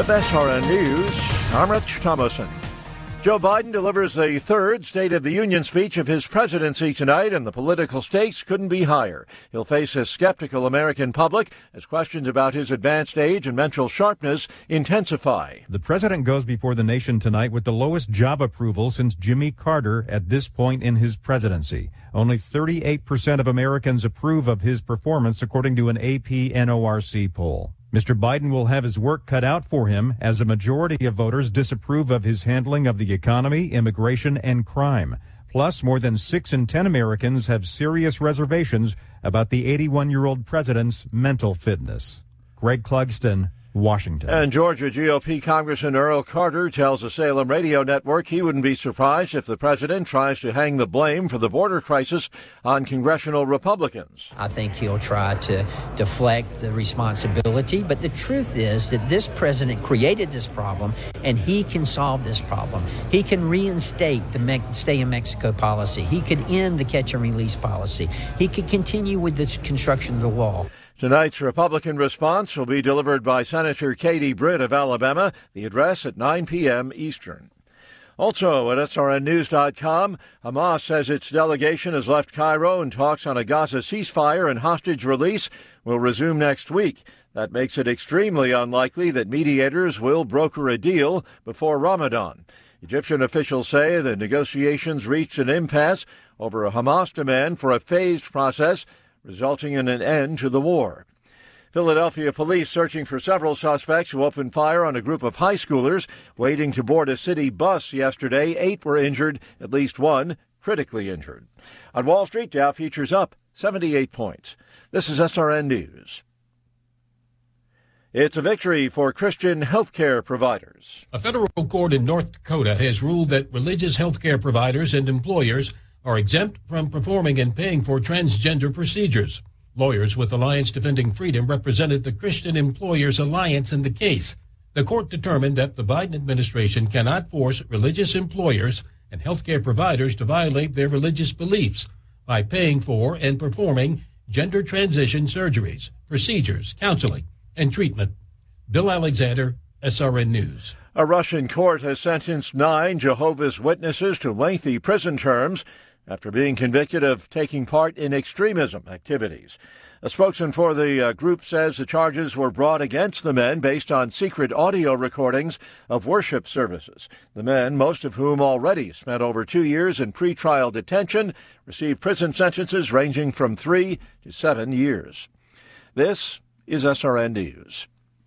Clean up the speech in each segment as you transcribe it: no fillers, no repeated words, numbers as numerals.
With SRN News, I'm Rich Thomason. Joe Biden delivers the third State of the Union speech of his presidency tonight, and the political stakes couldn't be higher. He'll face a skeptical American public as questions about his advanced age and mental sharpness intensify. The president goes before the nation tonight with the lowest job approval since Jimmy Carter at this point in his presidency. Only 38% of Americans approve of his performance, according to an AP NORC poll. Mr. Biden will have his work cut out for him as a majority of voters disapprove of his handling of the economy, immigration, and crime. Plus, more than 6 in 10 Americans have serious reservations about the 81-year-old president's mental fitness. Greg Clugston, Washington. And Georgia GOP Congressman Earl Carter tells the Salem Radio Network he wouldn't be surprised if the president tries to hang the blame for the border crisis on congressional Republicans. I think he'll try to deflect the responsibility, but the truth is that this president created this problem, and he can solve this problem. He can reinstate the Stay in Mexico policy. He could end the catch and release policy. He could continue with the construction of the wall. Tonight's Republican response will be delivered by Senator Katie Britt of Alabama, the address at 9 p.m. Eastern. Also at SRNnews.com, Hamas says its delegation has left Cairo and talks on a Gaza ceasefire and hostage release will resume next week. That makes it extremely unlikely that mediators will broker a deal before Ramadan. Egyptian officials say the negotiations reached an impasse over a Hamas demand for a phased process, resulting in an end to the war. Philadelphia police searching for several suspects who opened fire on a group of high schoolers waiting to board a city bus yesterday. 8 were injured, at least 1 critically injured. On Wall Street, Dow futures up 78 points. This is SRN News. It's a victory for Christian healthcare providers. A federal court in North Dakota has ruled that religious healthcare providers and employers are exempt from performing and paying for transgender procedures. Lawyers with Alliance Defending Freedom represented the Christian Employers Alliance in the case. The court determined that the Biden administration cannot force religious employers and healthcare providers to violate their religious beliefs by paying for and performing gender transition surgeries, procedures, counseling, and treatment. Bill Alexander, SRN News. A Russian court has sentenced 9 Jehovah's Witnesses to lengthy prison terms after being convicted of taking part in extremism activities. A spokesman for the group says the charges were brought against the men based on secret audio recordings of worship services. The men, most of whom already spent over 2 years in pretrial detention, received prison sentences ranging from 3 to 7 years. This is SRN News.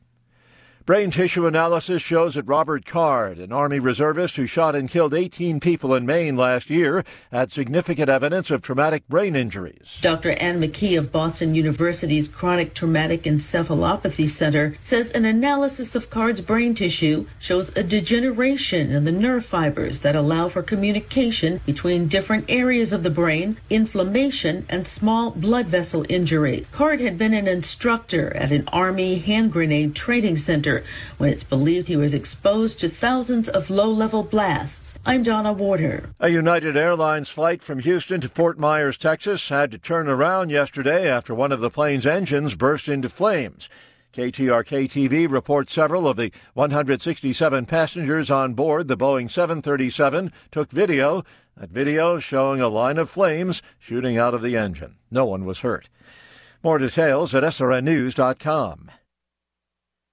Brain tissue analysis shows that Robert Card, an Army reservist who shot and killed 18 people in Maine last year, had significant evidence of traumatic brain injuries. Dr. Ann McKee of Boston University's Chronic Traumatic Encephalopathy Center says an analysis of Card's brain tissue shows a degeneration in the nerve fibers that allow for communication between different areas of the brain, inflammation, and small blood vessel injury. Card had been an instructor at an Army hand grenade training center when it's believed he was exposed to thousands of low-level blasts. I'm Donna Warder. A United Airlines flight from Houston to Fort Myers, Texas, had to turn around yesterday after one of the plane's engines burst into flames. KTRK-TV reports several of the 167 passengers on board the Boeing 737 took video. That video showing a line of flames shooting out of the engine. No one was hurt. More details at srnnews.com.